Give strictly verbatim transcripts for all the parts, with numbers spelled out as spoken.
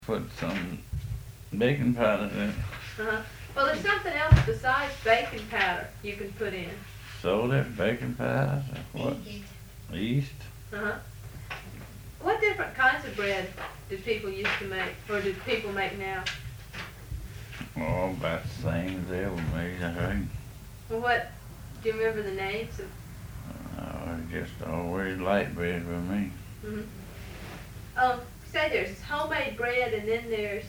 Put some baking powder in it. Uh-huh. Well, there's something else besides baking powder you can put in. Soda, baking powder, what? Yeast. Uh-huh. What different kinds of bread did people used to make, or did people make now? Oh, about the same as they ever made, I think. Well, what, do you remember the names of? Uh, just always light bread for me. Mm-hmm. Um, say there's homemade bread and then there's...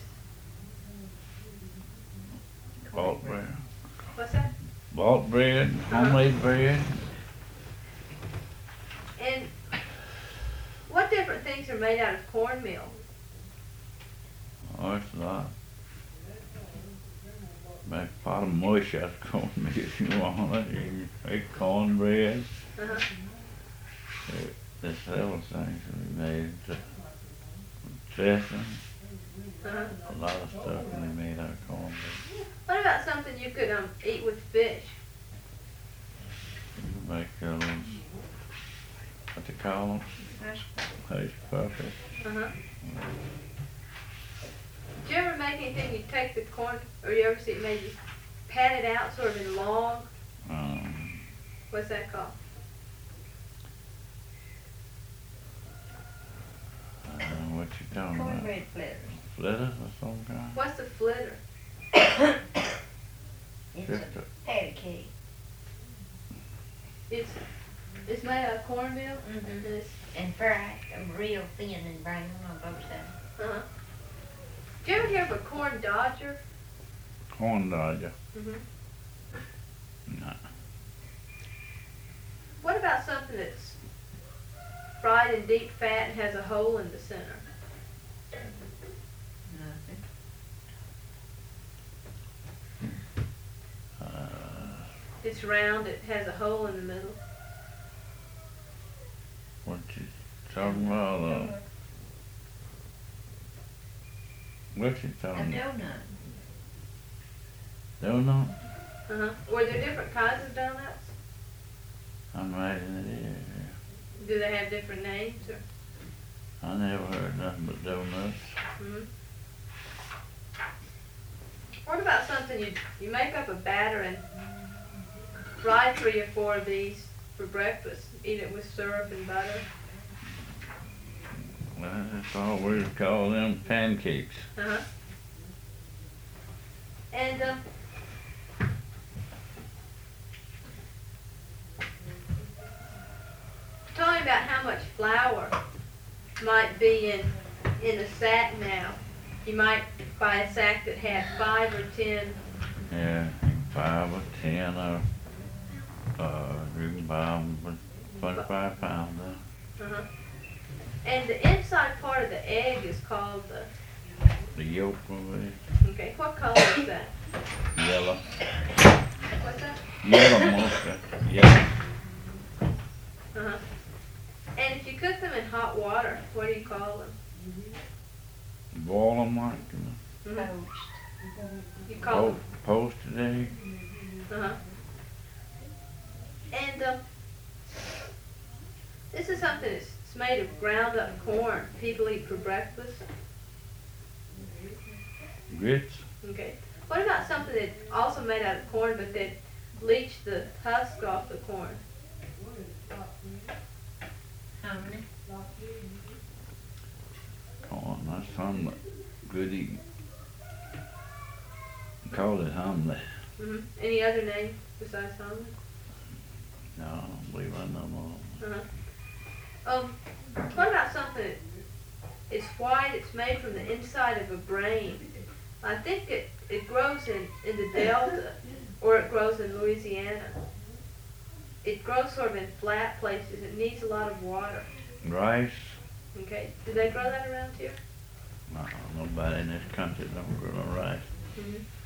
Bought bread. What's that? Bought bread, homemade bread. And what different things are made out of cornmeal? Oh, it's a lot. Make a pot of mush out of cornmeal if you want it. You can make cornbread. Uh-huh. There's several things to be made. Dressing. Uh-huh. A lot of stuff can be made out of cornbread. What about something you could um eat with fish? You can make uh, what they call them? Hush puppies. Uh-huh. Did you ever make anything, you take the corn, or you ever see it maybe pat it out sort of in long? Um, What's that called? I don't know what you talking about. Cornbread flitters. Flitters of some kind? What's the flitter? It's Just a a- patty cake. It's it's made out of cornmeal. Mm-hmm. And it's, And fried, um, real thin and brown on both sides. uh-huh. Did you ever hear of a corn dodger? Corn dodger. Mm-hmm. No. What about something that's fried in deep fat and has a hole in the center? Nothing. Uh, It's round, it has a hole in the middle. what you talking about? Uh, what you A talking about? donut. Donut? Uh-huh. Were there different kinds of donuts? I imagine it is. Yeah. Do they have different names? Or? I never heard nothing but donuts. Mm-hmm. What about something you you make up a batter and fry three or four of these for breakfast? Eat it with syrup and butter. Well, that's all we call them pancakes. Uh-huh. And um, tell me about how much flour might be in in a sack now. You might buy a sack that had five or ten. Yeah, five or ten or uh, you can buy them for twenty-five pounds. Uh, Uh-huh. And the inside part of the egg is called the, the yolk of it, okay, what color is that? yellow. What's that? Yellow mostly. Yellow. Uh-huh. And if you cook them in hot water, what do you call them? Boil them like, you know. Mhm. Poached. You call Po- Posted egg. them, uh-huh. And um, this is something that's it's made of ground up corn people eat for breakfast. Grits. Okay. What about something that's also made out of corn but that leach the husk off the corn? Hominy. Corn, that's something good eating. Call it hominy. Mm-hmm. Any other name besides hominy? No, I don't believe I know more. Uh-huh. Um, what about something that it's white, it's made from the inside of a brain? I think it, it grows in, in the Delta, or it grows in Louisiana. It grows sort of in flat places. It needs a lot of water. Rice? Okay, do they grow that around here? No, nobody in this country don't grow no rice. Mm-hmm.